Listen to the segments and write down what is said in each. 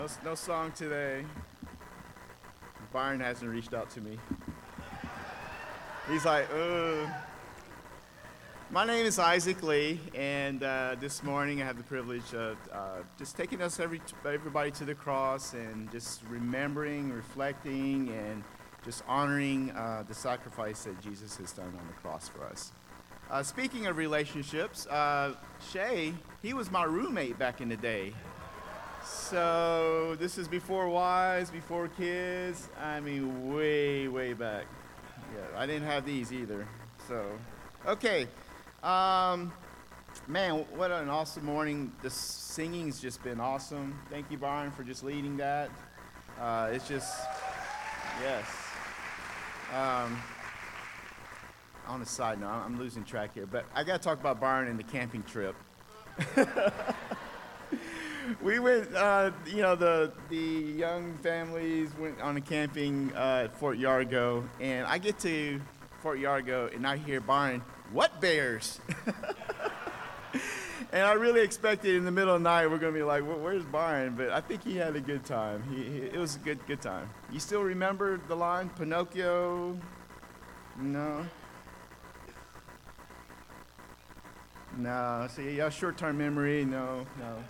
No song today. Byron hasn't reached out to me. He's like, ugh. My name is Isaac Lee, and this morning I have the privilege of just taking us everybody to the cross and just remembering, reflecting, and just honoring the sacrifice that Jesus has done on the cross for us. Speaking of relationships, Shay, he was my roommate back in the day. So this is before wives, before kids. I mean, way, way back. Yeah, I didn't have these either. So, okay. Man, what an awesome morning. The singing's just been awesome. Thank you, Byron, for just leading that. It's just, yes. On a side note, I'm losing track here, but I got to talk about Byron and the camping trip. We went, the young families went on a camping at Fort Yargo, and I get to Fort Yargo, and I hear Byron, "What bears?" And I really expected in the middle of the night we're going to be like, "Where's Byron?" But I think he had a good time. It was a good time. You still remember the line, Pinocchio? No? No. See, y'all short-term memory? No.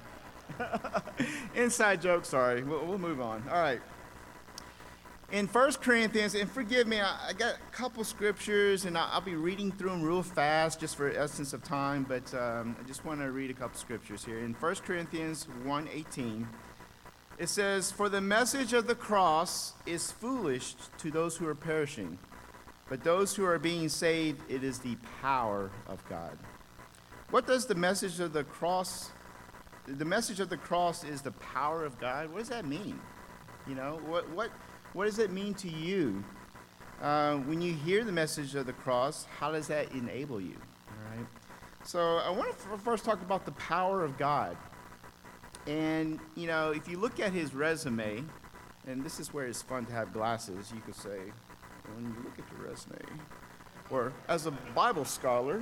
Inside joke, sorry. We'll move on. All right. In 1 Corinthians, and forgive me, I got a couple scriptures, and I'll be reading through them real fast just for essence of time, but I just want to read a couple scriptures here. In 1 Corinthians 1:18, it says, "For the message of the cross is foolish to those who are perishing, but those who are being saved, it is the power of God." What does the message of the cross? The message of the cross is the power of God. What does that mean? You know, what does it mean to you? When you hear the message of the cross, how does that enable you? All right. So I want to first talk about the power of God. And, you know, if you look at his resume, and this is where it's fun to have glasses, you could say, when you look at the resume, or as a Bible scholar,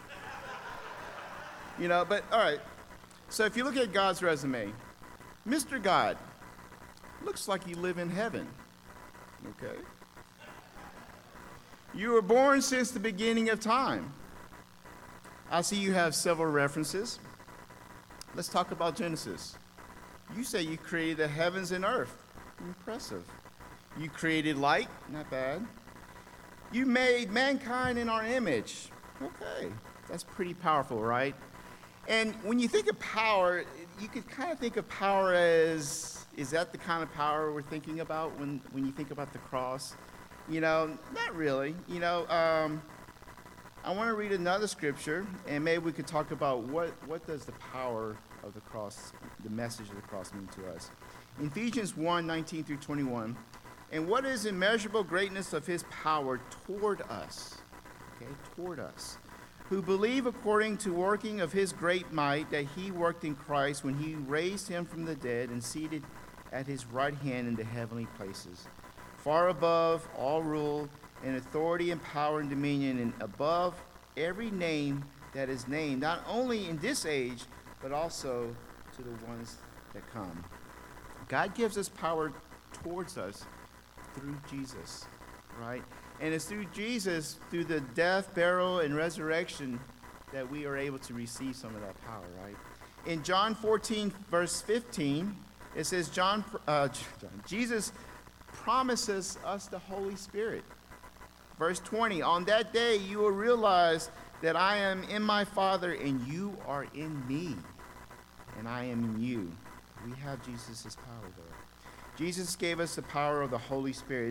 you know, but all right. So if you look at God's resume, Mr. God, looks like you live in heaven. Okay. You were born since the beginning of time. I see you have several references. Let's talk about Genesis. You say you created the heavens and earth. Impressive. You created light. Not bad. You made mankind in our image. Okay. That's pretty powerful, right? And when you think of power, you could kind of think of power as, is that the kind of power we're thinking about when you think about the cross? You know, not really. You know, I want to read another scripture, and maybe we could talk about what does the power of the cross, the message of the cross mean to us. In Ephesians 1:19 through 21, "And what is immeasurable greatness of his power toward us," okay, toward us, "who believe according to working of his great might that he worked in Christ when he raised him from the dead and seated at his right hand in the heavenly places, far above all rule and authority and power and dominion, and above every name that is named, not only in this age, but also to the ones that come." God gives us power towards us through Jesus, right? And it's through Jesus, through the death, burial, and resurrection, that we are able to receive some of that power, right? In John 14, verse 15, it says, Jesus promises us the Holy Spirit. Verse 20, "On that day you will realize that I am in my Father, and you are in me, and I am in you." We have Jesus' power there. Jesus gave us the power of the Holy Spirit.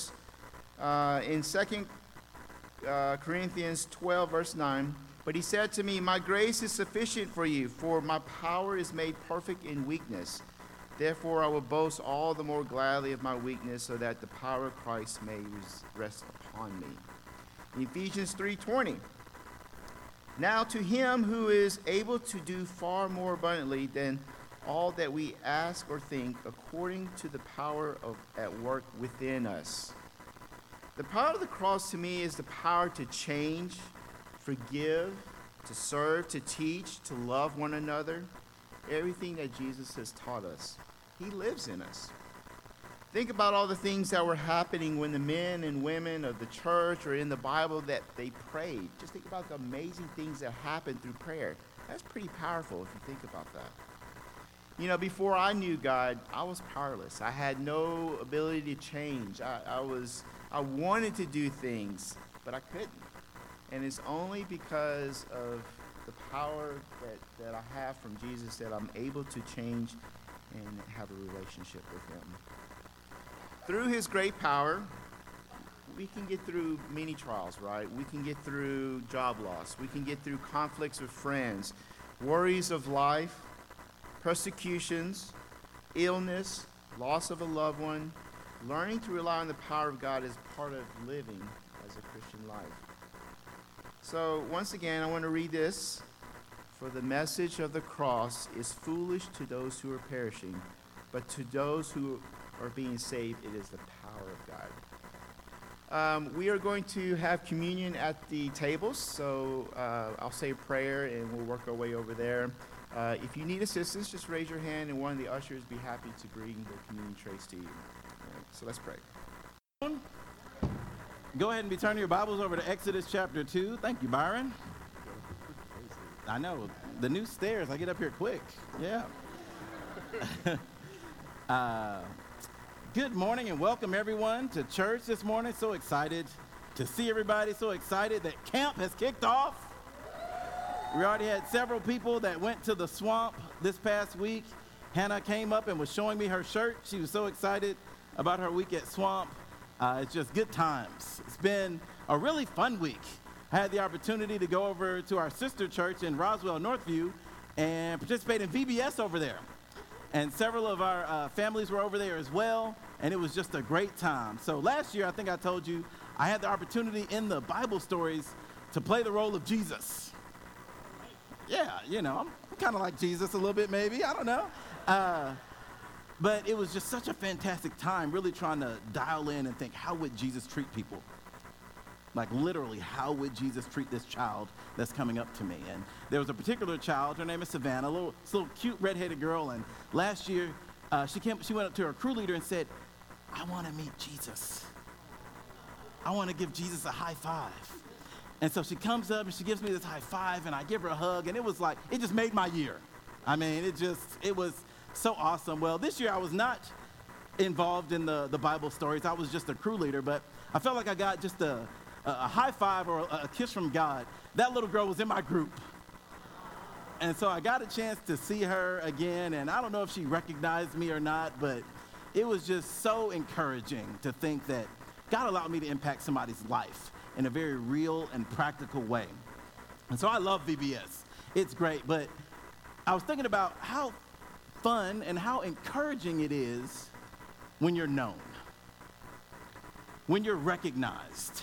In 2 Corinthians 12, verse 9, "But he said to me, my grace is sufficient for you, for my power is made perfect in weakness. Therefore I will boast all the more gladly of my weakness, so that the power of Christ may rest upon me." In Ephesians 3:20, "Now to him who is able to do far more abundantly than all that we ask or think, according to the power at work within us." The power of the cross to me is the power to change, forgive, to serve, to teach, to love one another. Everything that Jesus has taught us. He lives in us. Think about all the things that were happening when the men and women of the church or in the Bible that they prayed. Just think about the amazing things that happened through prayer. That's pretty powerful if you think about that. You know, before I knew God, I was powerless. I had no ability to change. I wanted to do things, but I couldn't. And it's only because of the power that I have from Jesus that I'm able to change and have a relationship with him. Through his great power, we can get through many trials, right? We can get through job loss. We can get through conflicts with friends, worries of life, persecutions, illness, loss of a loved one. Learning to rely on the power of God is part of living as a Christian life. So once again, I want to read this. For the message of the cross is foolish to those who are perishing, but to those who are being saved, it is the power of God. We are going to have communion at the tables, so I'll say a prayer and we'll work our way over there. If you need assistance, just raise your hand and one of the ushers will be happy to bring the communion trays to you. All right, so let's pray. Go ahead and be turning your Bibles over to Exodus chapter 2. Thank you, Byron. I know, the new stairs, I get up here quick. Yeah. Good morning and welcome everyone to church this morning. So excited to see everybody. So excited that camp has kicked off. We already had several people that went to the swamp this past week. Hannah came up and was showing me her shirt. She was so excited about her week at swamp. It's just good times. It's been a really fun week. I had the opportunity to go over to our sister church in Roswell, Northview, and participate in VBS over there. And several of our families were over there as well, and it was just a great time. So last year, I think I told you, I had the opportunity in the Bible stories to play the role of Jesus. Yeah, you know, I'm kind of like Jesus a little bit maybe, I don't know. But it was just such a fantastic time, really trying to dial in and think, how would Jesus treat people? Like literally, how would Jesus treat this child that's coming up to me? And there was a particular child, her name is Savannah, this little cute redheaded girl. And last year, she went up to her crew leader and said, I want to meet Jesus. I want to give Jesus a high five. And so she comes up and she gives me this high five and I give her a hug. And it was like, it just made my year. I mean, it was so awesome. Well, this year I was not involved in the Bible stories. I was just a crew leader, but I felt like I got just a high five or a kiss from God. That little girl was in my group. And so I got a chance to see her again, and I don't know if she recognized me or not, but it was just so encouraging to think that God allowed me to impact somebody's life in a very real and practical way. And so I love VBS. It's great, but I was thinking about how fun and how encouraging it is when you're known, when you're recognized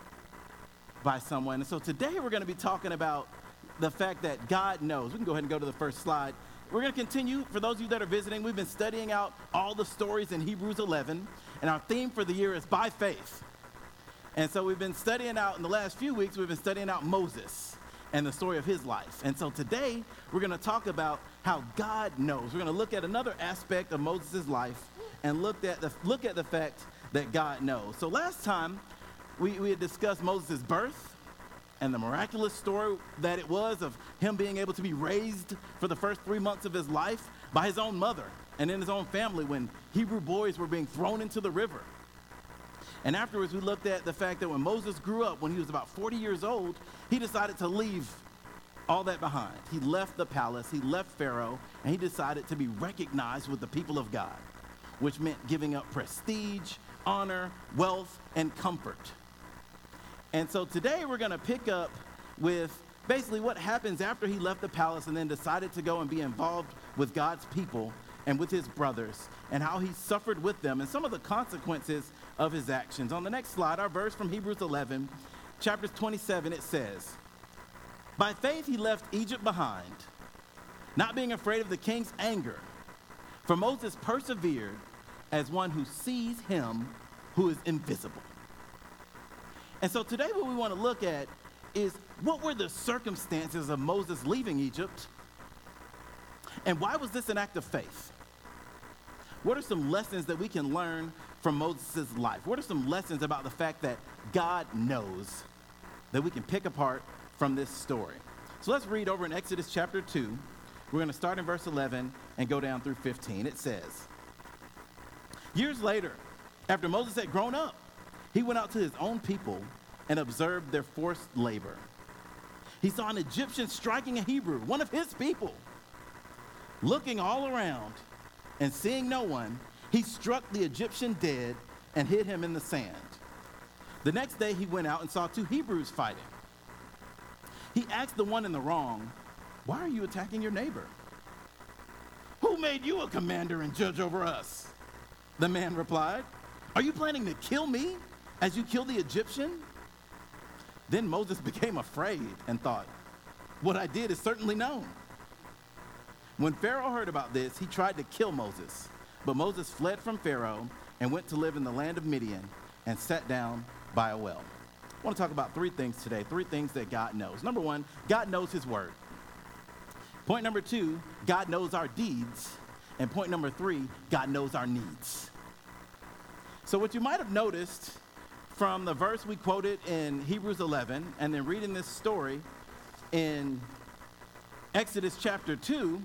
by someone. And so today we're going to be talking about the fact that God knows. We can go ahead and go to the first slide. We're going to continue. For those of you that are visiting, we've been studying out all the stories in Hebrews 11, and our theme for the year is by faith. And so we've been studying out, in the last few weeks, we've been studying out Moses and the story of his life. And so today we're going to talk about how God knows. We're going to look at another aspect of Moses' life and look at the fact that God knows. So last time we had discussed Moses' birth and the miraculous story that it was of him being able to be raised for the first 3 months of his life by his own mother and in his own family when Hebrew boys were being thrown into the river. And afterwards, we looked at the fact that when Moses grew up, when he was about 40 years old, he decided to leave all that behind. He left the palace, he left Pharaoh, and he decided to be recognized with the people of God, which meant giving up prestige, honor, wealth, and comfort. And so today we're going to pick up with basically what happens after he left the palace and then decided to go and be involved with God's people and with his brothers and how he suffered with them and some of the consequences of his actions. On the next slide, our verse from Hebrews 11, chapter 27, it says, by faith he left Egypt behind, not being afraid of the king's anger. For Moses persevered as one who sees him who is invisible. And so today what we want to look at is what were the circumstances of Moses leaving Egypt, and why was this an act of faith? What are some lessons that we can learn from Moses' life? What are some lessons about the fact that God knows that we can pick apart from this story? So let's read over in Exodus chapter 2. We're going to start in verse 11 and go down through 15. It says, years later, after Moses had grown up, he went out to his own people and observed their forced labor. He saw an Egyptian striking a Hebrew, one of his people. Looking all around and seeing no one, he struck the Egyptian dead and hid him in the sand. The next day he went out and saw 2 Hebrews fighting. He asked the one in the wrong, "Why are you attacking your neighbor?" "Who made you a commander and judge over us?" The man replied, "Are you planning to kill me as you killed the Egyptian?" Then Moses became afraid and thought, "What I did is certainly known." When Pharaoh heard about this, he tried to kill Moses. But Moses fled from Pharaoh and went to live in the land of Midian and sat down by a well. I want to talk about 3 things today, 3 things that God knows. Number 1, God knows his word. Point number 2, God knows our deeds. And point number 3, God knows our needs. So what you might have noticed from the verse we quoted in Hebrews 11 and then reading this story in Exodus chapter 2,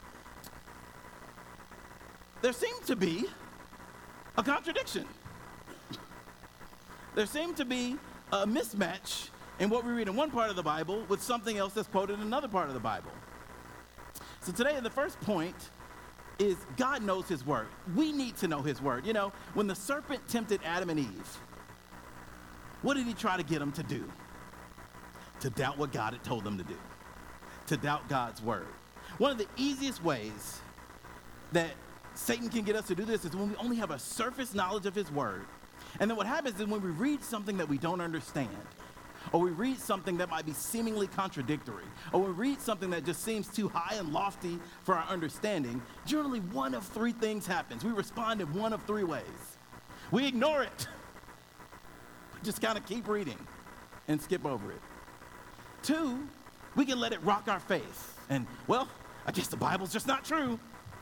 there seemed to be a contradiction. There seemed to be a mismatch in what we read in one part of the Bible with something else that's quoted in another part of the Bible. So today, the first point is God knows his word. We need to know his word. You know, when the serpent tempted Adam and Eve, what did he try to get them to do? To doubt what God had told them to do. To doubt God's word. One of the easiest ways that Satan can get us to do this is when we only have a surface knowledge of his word. And then what happens is when we read something that we don't understand, or we read something that might be seemingly contradictory, or we read something that just seems too high and lofty for our understanding, generally one of 3 things happens. We respond in one of 3 ways. We ignore it. We just kind of keep reading and skip over it. 2, we can let it rock our faith. And, well, I guess the Bible's just not true.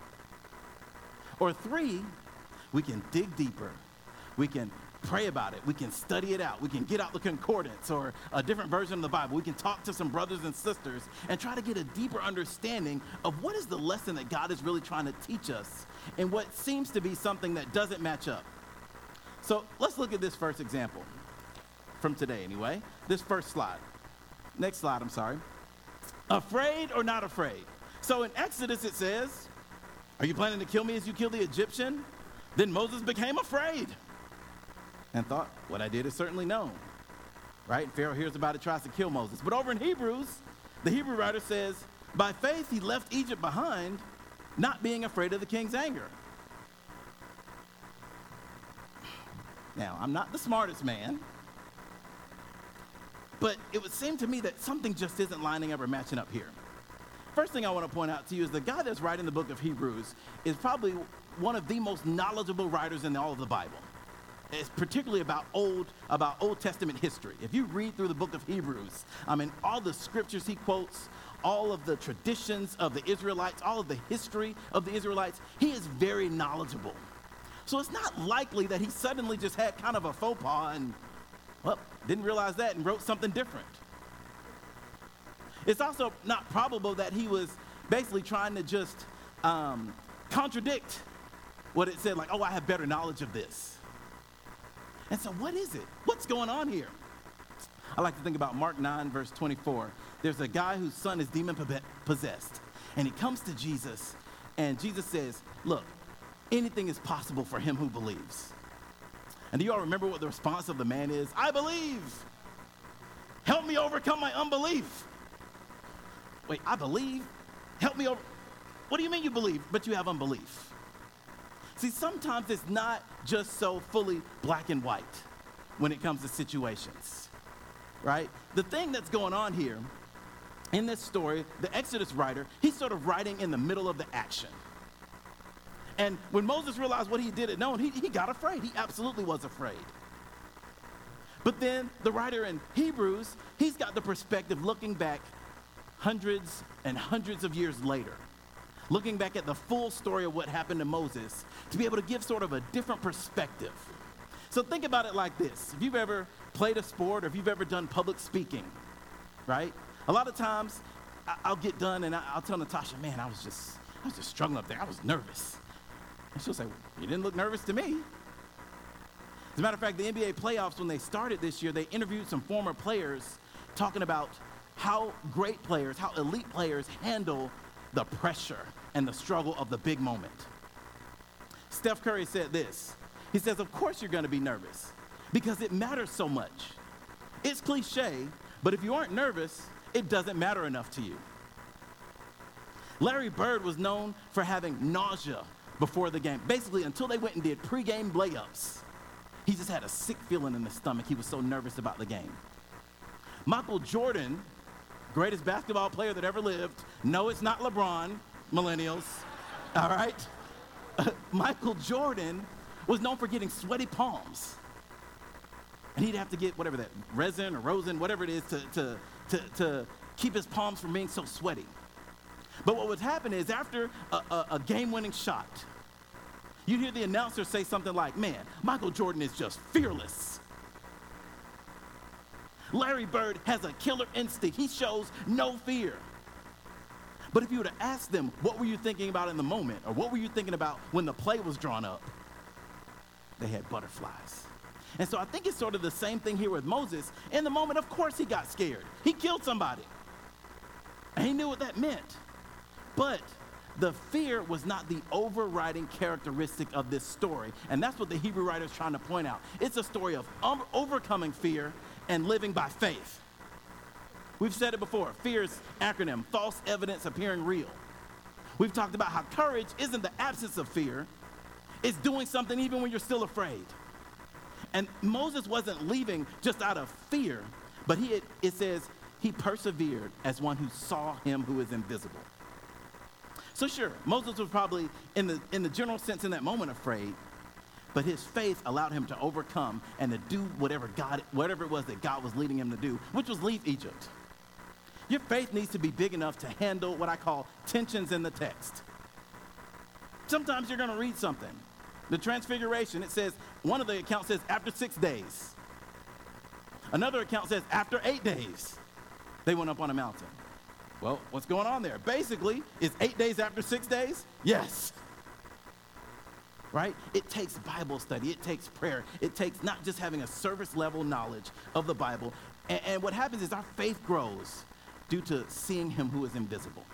Or 3, we can dig deeper. We can pray about it. We can study it out. We can get out the concordance or a different version of the Bible. We can talk to some brothers and sisters and try to get a deeper understanding of what is the lesson that God is really trying to teach us in what seems to be something that doesn't match up. So let's look at this first example from today anyway. This first slide. Next slide, I'm sorry. Afraid or not afraid? So in Exodus it says, "Are you planning to kill me as you killed the Egyptian?" Then Moses became afraid and thought, "What I did is certainly known." Right? Pharaoh hears about it, tries to kill Moses. But over in Hebrews, the Hebrew writer says, "By faith he left Egypt behind, not being afraid of the king's anger." Now, I'm not the smartest man, but it would seem to me that something just isn't lining up or matching up here. First thing I want to point out to you is the guy that's writing the book of Hebrews is probably one of the most knowledgeable writers in all of the Bible. It's particularly about Old Testament history. If you read through the book of Hebrews, all the scriptures he quotes, all of the traditions of the Israelites, all of the history of the Israelites, he is very knowledgeable. So it's not likely that he suddenly just had kind of a faux pas and, well, didn't realize that and wrote something different. It's also not probable that he was basically trying to just contradict what it said, like, "Oh, I have better knowledge of this." And so what is it? What's going on here? I like to think about Mark 9, verse 24. There's a guy whose son is demon-possessed, and he comes to Jesus, and Jesus says, "Look, anything is possible for him who believes." And do you all remember what the response of the man is? "I believe. Help me overcome my unbelief." Wait, I believe? Help me over. What do you mean you believe, but you have unbelief? See, sometimes it's not just so fully black and white when it comes to situations, right? The thing that's going on here in this story, the Exodus writer, he's sort of writing in the middle of the action. And when Moses realized what he did known, he got afraid. He absolutely was afraid. But then the writer in Hebrews, he's got the perspective looking back hundreds and hundreds of years later looking back at the full story of what happened to Moses, to be able to give sort of a different perspective. So think about it like this. If you've ever played a sport or if you've ever done public speaking, right? A lot of times I'll get done and I'll tell Natasha, man, I was just struggling up there. I was nervous. And she'll say, well, you didn't look nervous to me. As a matter of fact, the NBA playoffs, when they started this year, they interviewed some former players talking about how great players, how elite players handle the pressure and the struggle of the big moment. Steph Curry said this. He says, of course you're going to be nervous because it matters so much. It's cliche, but if you aren't nervous, it doesn't matter enough to you. Larry Bird was known for having nausea before the game. Basically, until they went and did pregame layups, he just had a sick feeling in his stomach. He was so nervous about the game. Michael Jordan, greatest basketball player that ever lived. No, it's not LeBron, millennials, all right? Michael Jordan was known for getting sweaty palms. And he'd have to get whatever that, resin or rosin, whatever it is, to keep his palms from being so sweaty. But what would happen is after a game-winning shot, you'd hear the announcer say something like, man, Michael Jordan is just fearless. Larry Bird has a killer instinct. He shows no fear. But if you were to ask them, what were you thinking about in the moment? Or what were you thinking about when the play was drawn up? They had butterflies. And so I think it's sort of the same thing here with Moses. In the moment, of course he got scared. He killed somebody. And he knew what that meant. But the fear was not the overriding characteristic of this story. And that's what the Hebrew writer is trying to point out. It's a story of overcoming fear and living by faith. We've said it before. FEAR's acronym, false evidence appearing real. We've talked about how courage isn't the absence of fear. It's doing something even when you're still afraid. And Moses wasn't leaving just out of fear, but it says he persevered as one who saw him who is invisible. So sure, Moses was probably in the general sense in that moment afraid, but his faith allowed him to overcome and to do whatever it was that God was leading him to do, which was leave Egypt. Your faith needs to be big enough to handle what I call tensions in the text. Sometimes you're going to read something. The Transfiguration, it says, one of the accounts says after 6 days. Another account says after 8 days, they went up on a mountain. Well, what's going on there? Basically, is 8 days after 6 days? Yes. Right? It takes Bible study. It takes prayer. It takes not just having a surface level knowledge of the Bible. And what happens is our faith grows due to seeing him who is invisible.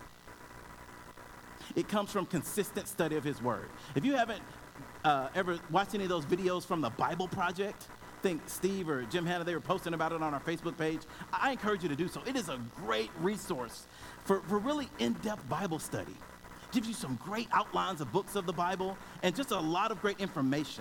It comes from consistent study of his word. If you haven't ever watched any of those videos from the Bible Project, I think Steve or Jim Hanna, they were posting about it on our Facebook page. I encourage you to do so. It is a great resource for really in-depth Bible study. Gives you some great outlines of books of the Bible and just a lot of great information.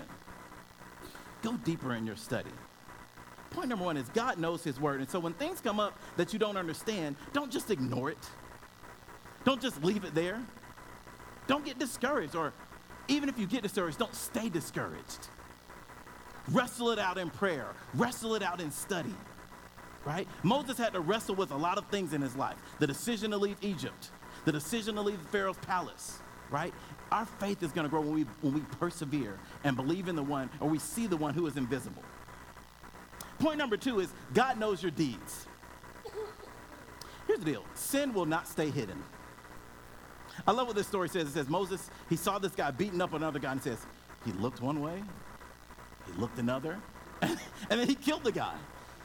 Go deeper in your study. Point number one is God knows his word. And so when things come up that you don't understand, don't just ignore it. Don't just leave it there. Don't get discouraged, or even if you get discouraged, don't stay discouraged. Wrestle it out in prayer. Wrestle it out in study, right? Moses had to wrestle with a lot of things in his life. The decision to leave Egypt, the decision to leave Pharaoh's palace, right? Our faith is going to grow when we persevere and believe in the one, or we see the one who is invisible. Point number two is God knows your deeds. Here's the deal. Sin will not stay hidden. I love what this story says. It says Moses, he saw this guy beating up another guy, and says, he looked one way, he looked another, and then he killed the guy.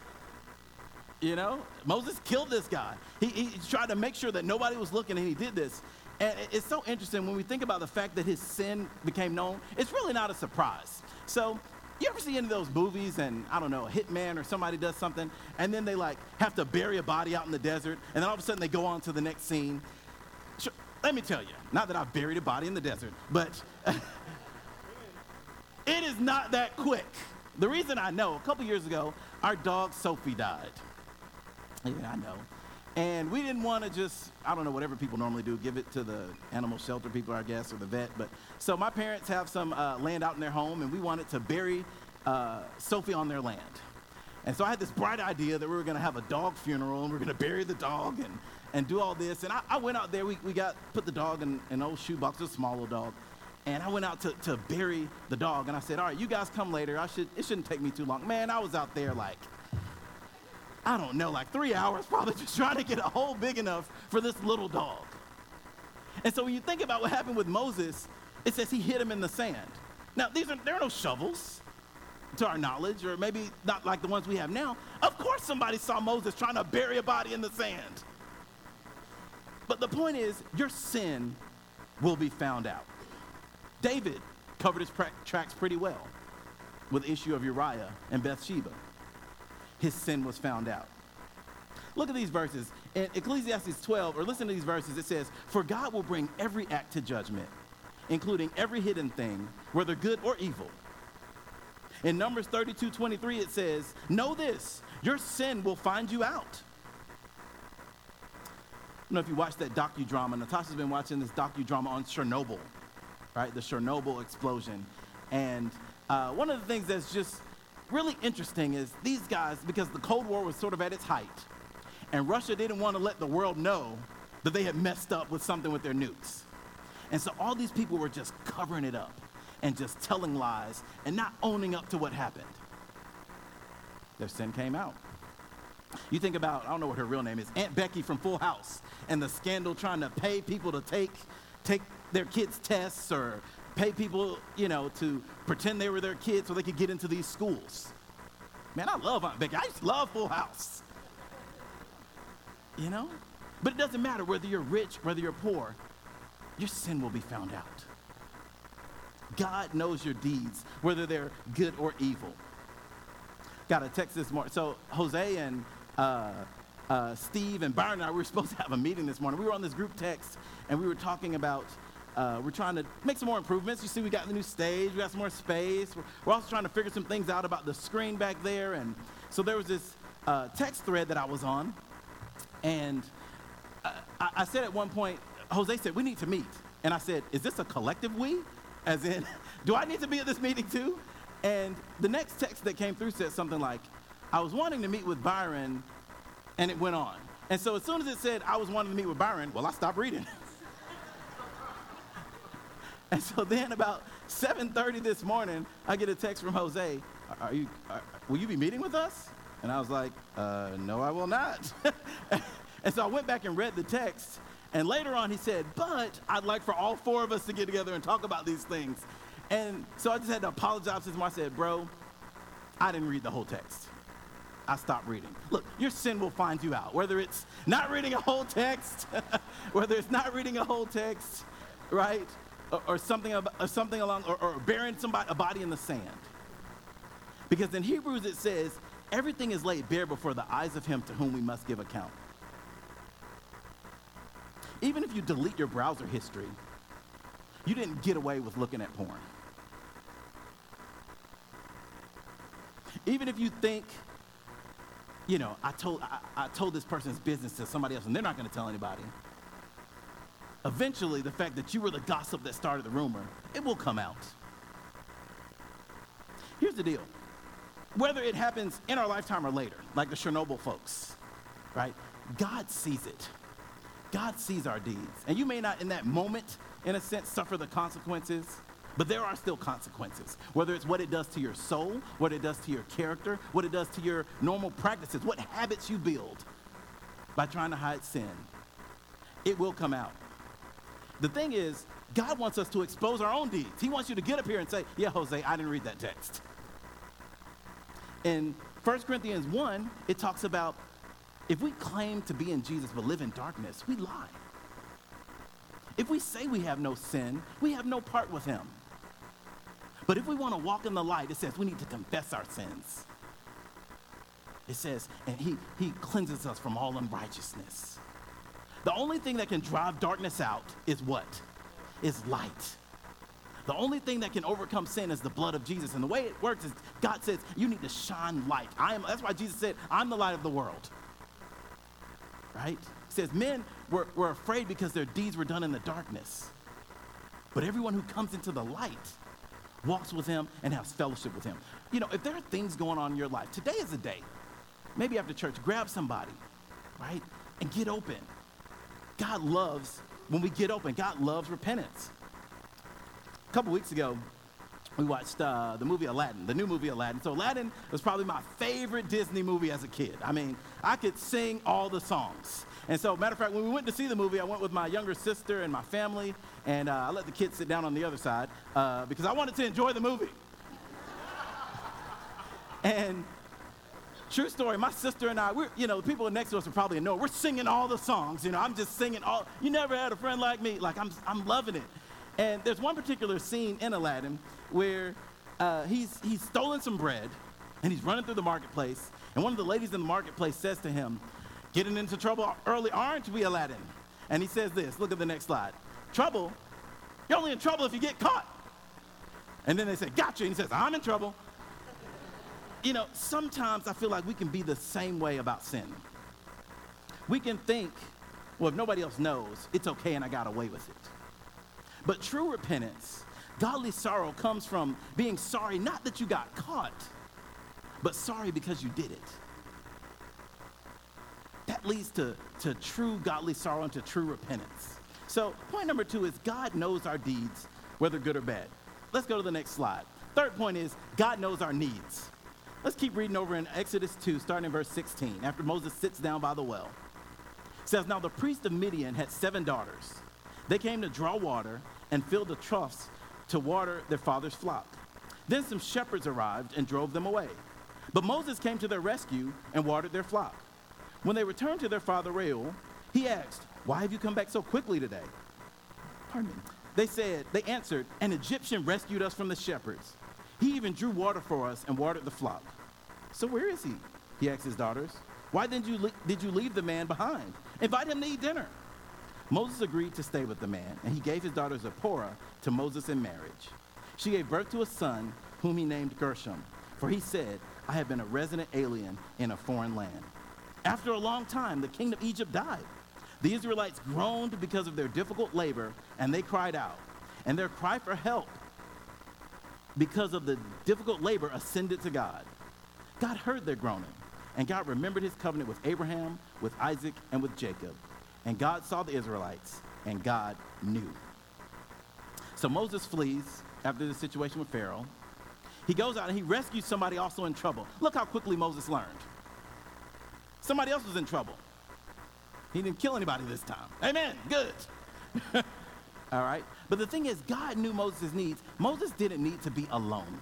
You know, Moses killed this guy. He tried to make sure that nobody was looking, and he did this. And it's so interesting when we think about the fact that his sin became known, it's really not a surprise. So you ever see any of those movies and, I don't know, a hitman or somebody does something, and then they like have to bury a body out in the desert, and then all of a sudden they go on to the next scene? Sure, let me tell you, not that I've buried a body in the desert, but it is not that quick. The reason I know, a couple years ago, our dog Sophie died. Yeah, I know. And we didn't want to just, I don't know, whatever people normally do, give it to the animal shelter people, I guess, or the vet. But so my parents have some land out in their home, and we wanted to bury Sophie on their land. And so I had this bright idea that we were going to have a dog funeral, and we were going to bury the dog and do all this. And I went out there, we put the dog in an old shoebox, a small little dog. And I went out to bury the dog. And I said, all right, you guys come later. It shouldn't take me too long. Man, I was out there like 3 hours probably just trying to get a hole big enough for this little dog. And so when you think about what happened with Moses, it says he hid him in the sand. Now, there are no shovels to our knowledge, or maybe not like the ones we have now. Of course somebody saw Moses trying to bury a body in the sand. But the point is, your sin will be found out. David covered his tracks pretty well with the issue of Uriah and Bathsheba. His sin was found out. Look at these verses. In Ecclesiastes 12, or listen to these verses, it says, "For God will bring every act to judgment, including every hidden thing, whether good or evil." In Numbers 32:23, it says, "Know this, your sin will find you out." I don't know if you watched that docudrama. Natasha's been watching this docudrama on Chernobyl, right? The Chernobyl explosion. And one of the things that's just really interesting is these guys, because the Cold War was sort of at its height, and Russia didn't want to let the world know that they had messed up with something with their nukes. And so all these people were just covering it up and just telling lies and not owning up to what happened. Their sin came out. You think about, I don't know what her real name is, Aunt Becky from Full House, and the scandal trying to pay people to take their kids' tests, or pay people, to pretend they were their kids so they could get into these schools. Man, I love Aunt Becky. I used to love Full House. But it doesn't matter whether you're rich, whether you're poor, your sin will be found out. God knows your deeds, whether they're good or evil. Got a text this morning. So Jose and Steve and Byron and I, we were supposed to have a meeting this morning. We were on this group text, and we were talking about, we're trying to make some more improvements. You see, we got the new stage, we got some more space. We're also trying to figure some things out about the screen back there. And so there was this text thread that I was on, and I said at one point, Jose said, we need to meet. And I said, is this a collective we? As in, do I need to be at this meeting too? And the next text that came through said something like, I was wanting to meet with Byron, and it went on. And so as soon as it said I was wanting to meet with Byron, well, I stopped reading. And so then about 7:30 this morning, I get a text from Jose, will you be meeting with us? And I was like, no, I will not. And so I went back and read the text, and later on he said, but I'd like for all four of us to get together and talk about these things. And so I just had to apologize to him. I said, bro, I didn't read the whole text. I stopped reading. Look, your sin will find you out, whether it's not reading a whole text, whether it's not reading a whole text, right? Or something along, or burying a body in the sand. Because in Hebrews it says, everything is laid bare before the eyes of him to whom we must give account. Even if you delete your browser history, you didn't get away with looking at porn. Even if you think, I told this person's business to somebody else and they're not going to tell anybody. Eventually, the fact that you were the gossip that started the rumor, it will come out. Here's the deal. Whether it happens in our lifetime or later, like the Chernobyl folks, right? God sees it. God sees our deeds. And you may not in that moment, in a sense, suffer the consequences, but there are still consequences. Whether it's what it does to your soul, what it does to your character, what it does to your normal practices, what habits you build by trying to hide sin, it will come out. The thing is, God wants us to expose our own deeds. He wants you to get up here and say, yeah, Jose, I didn't read that text. In 1 Corinthians 1, it talks about if we claim to be in Jesus but live in darkness, we lie. If we say we have no sin, we have no part with him. But if we want to walk in the light, it says we need to confess our sins. It says, and he cleanses us from all unrighteousness. The only thing that can drive darkness out is what? Is light. The only thing that can overcome sin is the blood of Jesus. And the way it works is God says, you need to shine light. That's why Jesus said, I'm the light of the world. Right? He says, men were afraid because their deeds were done in the darkness. But everyone who comes into the light walks with him and has fellowship with him. If there are things going on in your life, today is the day. Maybe after church, grab somebody, right? And get open. God loves when we get open. God loves repentance. A couple weeks ago, we watched the movie Aladdin, the new movie Aladdin. So Aladdin was probably my favorite Disney movie as a kid. I mean, I could sing all the songs. And so, matter of fact, when we went to see the movie, I went with my younger sister and my family, and I let the kids sit down on the other side because I wanted to enjoy the movie. And true story, my sister and I, the people next to us are probably annoyed. We're singing all the songs, I'm just singing all. You never had a friend like me. Like, I'm loving it. And there's one particular scene in Aladdin where he's stolen some bread, and he's running through the marketplace, and one of the ladies in the marketplace says to him, "Getting into trouble early, aren't we, Aladdin?" And he says this, look at the next slide. "Trouble? You're only in trouble if you get caught." And then they say, "Gotcha," and he says, "I'm in trouble." Sometimes I feel like we can be the same way about sin. We can think, well, if nobody else knows, it's okay and I got away with it. But true repentance, godly sorrow, comes from being sorry, not that you got caught, but sorry because you did it. That leads to true godly sorrow and to true repentance. So point number 2 is God knows our deeds, whether good or bad. Let's go to the next slide. Third point is God knows our needs. Let's keep reading over in Exodus 2, starting in verse 16, after Moses sits down by the well. It says, "Now the priest of Midian had 7 daughters. They came to draw water and filled the troughs to water their father's flock. Then some shepherds arrived and drove them away. But Moses came to their rescue and watered their flock. When they returned to their father Reuel, he asked, 'Why have you come back so quickly today?' Pardon me. They answered, 'An Egyptian rescued us from the shepherds. He even drew water for us and watered the flock.' 'So where is he?' he asked his daughters. 'Why did you leave the man behind? Invite him to eat dinner.' Moses agreed to stay with the man, and he gave his daughter Zipporah to Moses in marriage. She gave birth to a son whom he named Gershom, for he said, 'I have been a resident alien in a foreign land.' After a long time, the king of Egypt died. The Israelites groaned because of their difficult labor, and they cried out. And their cry for help because of the difficult labor ascended to God. God heard their groaning, and God remembered his covenant with Abraham, with Isaac, and with Jacob. And God saw the Israelites, and God knew." So Moses flees after the situation with Pharaoh. He goes out and he rescues somebody also in trouble. Look how quickly Moses learned. Somebody else was in trouble. He didn't kill anybody this time. Amen. Good. All right. But the thing is, God knew Moses' needs. Moses didn't need to be alone.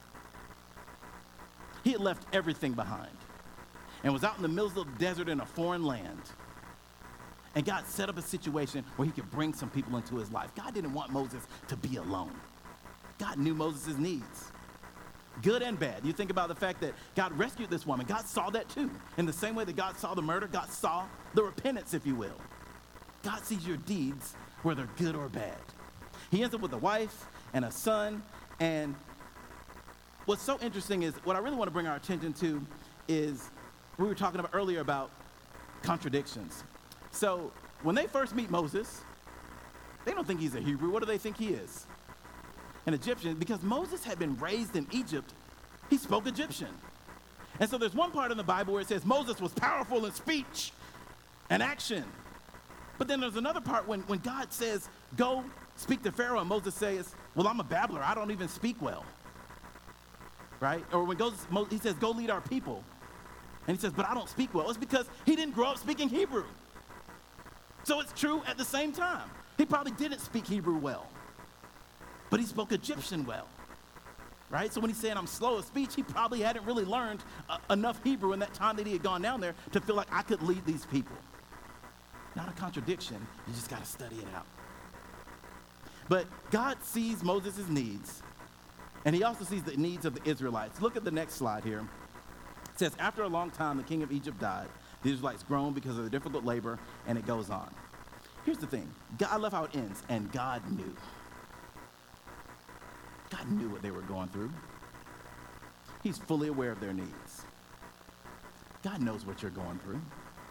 He had left everything behind and was out in the middle of the desert in a foreign land. And God set up a situation where he could bring some people into his life. God didn't want Moses to be alone. God knew Moses' needs, good and bad. You think about the fact that God rescued this woman. God saw that too. In the same way that God saw the murder, God saw the repentance, if you will. God sees your deeds, whether good or bad. He ends up with a wife and a son. And what's so interesting is, what I really want to bring our attention to is, we were talking about earlier about contradictions. So when they first meet Moses, they don't think he's a Hebrew. What do they think he is? An Egyptian. Because Moses had been raised in Egypt, he spoke Egyptian. And so there's one part in the Bible where it says Moses was powerful in speech and action. But then there's another part when God says, "Go speak to Pharaoh," and Moses says, "Well, I'm a babbler. I don't even speak well." Right? Or when he says, "Go lead our people." And he says, "But I don't speak well." It's because he didn't grow up speaking Hebrew. So it's true at the same time. He probably didn't speak Hebrew well, but he spoke Egyptian well, right? So when he's saying I'm slow of speech, he probably hadn't really learned enough Hebrew in that time that he had gone down there to feel like I could lead these people. Not a contradiction. You just got to study it out. But God sees Moses' needs, and he also sees the needs of the Israelites. Look at the next slide here. It says, "After a long time, the king of Egypt died. The Israelites groaned because of the difficult labor," and it goes on. Here's the thing. I love how it ends, and God knew. God knew what they were going through. He's fully aware of their needs. God knows what you're going through.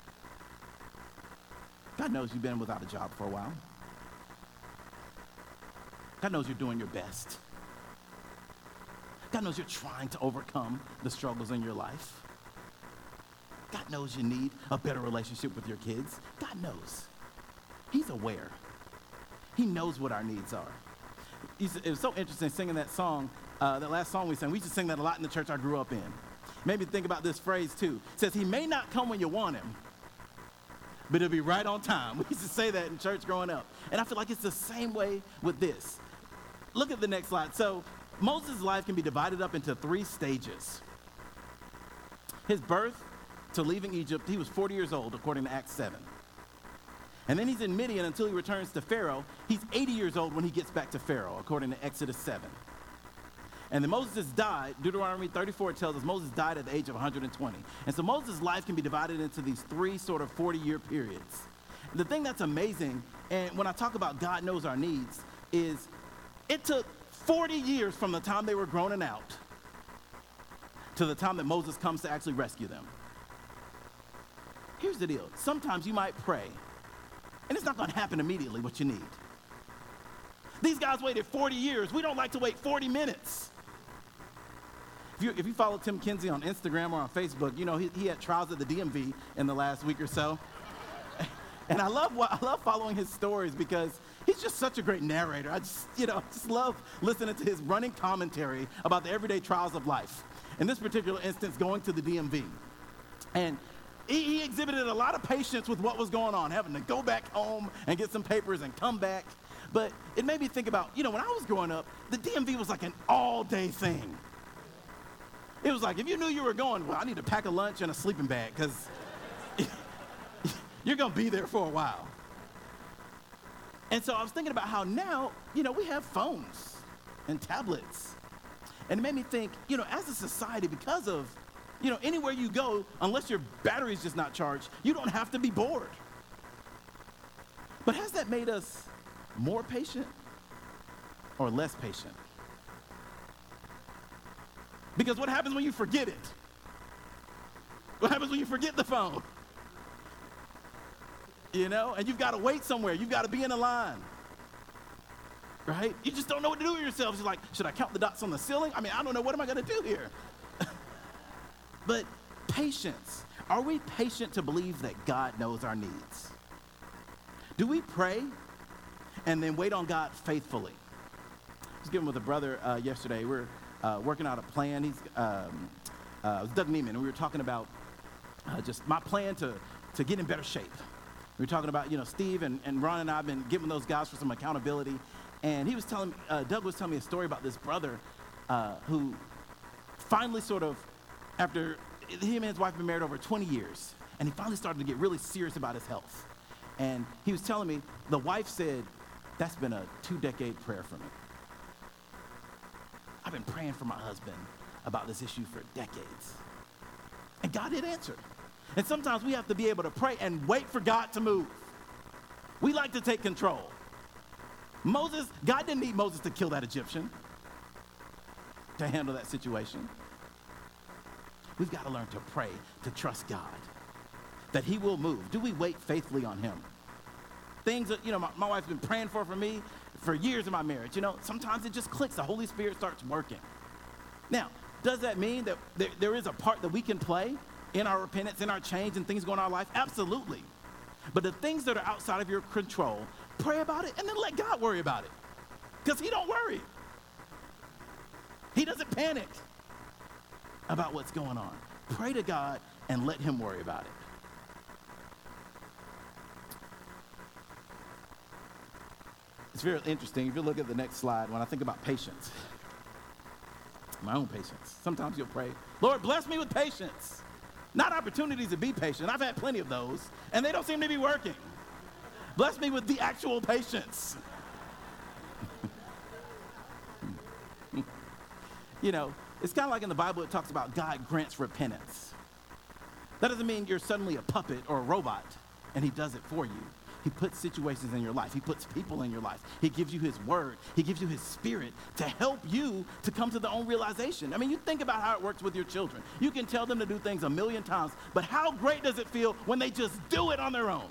God knows you've been without a job for a while. God knows you're doing your best. God knows you're trying to overcome the struggles in your life. God knows you need a better relationship with your kids. God knows. He's aware. He knows what our needs are. It was so interesting singing that song, that last song we sang. We used to sing that a lot in the church I grew up in. Made me think about this phrase too. It says, he may not come when you want him, but he'll be right on time. We used to say that in church growing up. And I feel like it's the same way with this. Look at the next slide. So Moses' life can be divided up into 3 stages. His birth to leaving Egypt, he was 40 years old, according to Acts 7. And then he's in Midian until he returns to Pharaoh. He's 80 years old when he gets back to Pharaoh, according to Exodus 7. And then Moses died. Deuteronomy 34 tells us Moses died at the age of 120. And so Moses' life can be divided into these 3 sort of 40-year periods. The thing that's amazing, and when I talk about God knows our needs, is it took 40 years from the time they were grown and out to the time that Moses comes to actually rescue them. Here's the deal. Sometimes you might pray, and it's not going to happen immediately what you need. These guys waited 40 years. We don't like to wait 40 minutes. If you follow Tim Kinsey on Instagram or on Facebook, you know he had trials at the DMV in the last week or so. And I love following his stories because he's just such a great narrator. I just love listening to his running commentary about the everyday trials of life. In this particular instance, going to the DMV. And he exhibited a lot of patience with what was going on, having to go back home and get some papers and come back. But it made me think about, when I was growing up, the DMV was like an all-day thing. It was like, if you knew you were going, well, I need to pack a lunch and a sleeping bag because you're going to be there for a while. And so I was thinking about how now, we have phones and tablets. And it made me think, as a society, because of, anywhere you go, unless your battery's just not charged, you don't have to be bored. But has that made us more patient or less patient? Because what happens when you forget it? What happens when you forget the phone? And you've got to wait somewhere. You've got to be in a line. Right? You just don't know what to do with yourself. You're like, should I count the dots on the ceiling? I don't know. What am I going to do here? But patience. Are we patient to believe that God knows our needs? Do we pray and then wait on God faithfully? I was giving with a brother yesterday. We're working out a plan. It was Doug Neiman, and we were talking about just my plan to get in better shape. We were talking about, Steve and Ron and I have been giving those guys for some accountability. And he was telling, Doug was telling me a story about this brother who finally sort of, after him and his wife have been married over 20 years, and he finally started to get really serious about his health. And he was telling me, the wife said, that's been a 2-decade prayer for me. I've been praying for my husband about this issue for decades. And God did answer. And sometimes we have to be able to pray and wait for God to move. We like to take control. God didn't need Moses to kill that Egyptian to handle that situation. We've got to learn to pray, to trust God, that he will move. Do we wait faithfully on him? Things that, my wife's been praying for me for years in my marriage. Sometimes it just clicks. The Holy Spirit starts working. Now, does that mean that there is a part that we can play in our repentance, in our change, and things going on in our life? Absolutely. But the things that are outside of your control, pray about it and then let God worry about it. Because he don't worry. He doesn't panic about what's going on. Pray to God and let him worry about it. It's very interesting. If you look at the next slide, when I think about patience, my own patience, sometimes you'll pray, Lord, bless me with patience. Not opportunities to be patient. I've had plenty of those, and they don't seem to be working. Bless me with the actual patience. It's kind of like in the Bible, it talks about God grants repentance. That doesn't mean you're suddenly a puppet or a robot, and he does it for you. He puts situations in your life. He puts people in your life. He gives you his word. He gives you his spirit to help you to come to the own realization. You think about how it works with your children. You can tell them to do things 1,000,000 times, but how great does it feel when they just do it on their own?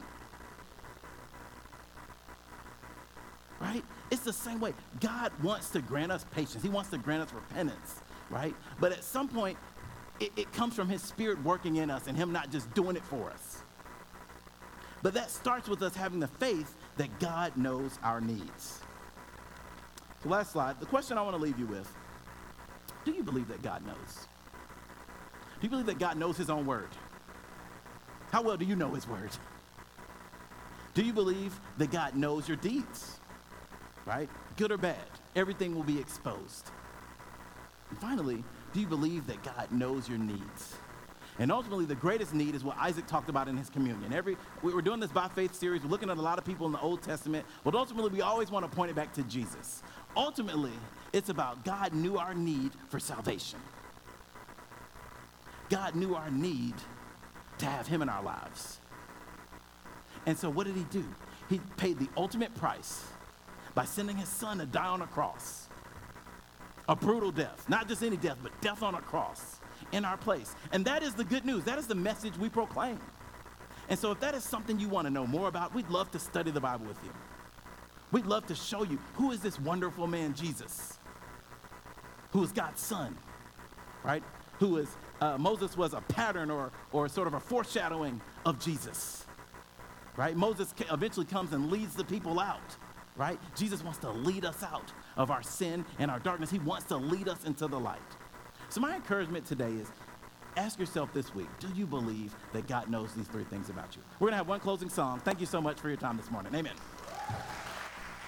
Right? It's the same way. God wants to grant us patience. He wants to grant us repentance, right? But at some point, it comes from his spirit working in us and him not just doing it for us. But that starts with us having the faith that God knows our needs. So last slide, the question I want to leave you with, do you believe that God knows? Do you believe that God knows his own word? How well do you know his word? Do you believe that God knows your deeds? Right? Good or bad, everything will be exposed. And finally, do you believe that God knows your needs? And ultimately, the greatest need is what Isaac talked about in his communion. We're doing this By Faith series. We're looking at a lot of people in the Old Testament. But ultimately, we always want to point it back to Jesus. Ultimately, it's about God knew our need for salvation. God knew our need to have him in our lives. And so what did he do? He paid the ultimate price by sending his son to die on a cross. A brutal death. Not just any death, but death on a cross in our place. And that is the good news. That is the message we proclaim. And so if that is something you want to know more about, we'd love to study the Bible with you. We'd love to show you who is this wonderful man, Jesus, who is God's son, right? Moses was a pattern or sort of a foreshadowing of Jesus, right? Moses eventually comes and leads the people out, right? Jesus wants to lead us out of our sin and our darkness. He wants to lead us into the light. So my encouragement today is, ask yourself this week, do you believe that God knows these three things about you? We're going to have one closing song. Thank you so much for your time this morning. Amen.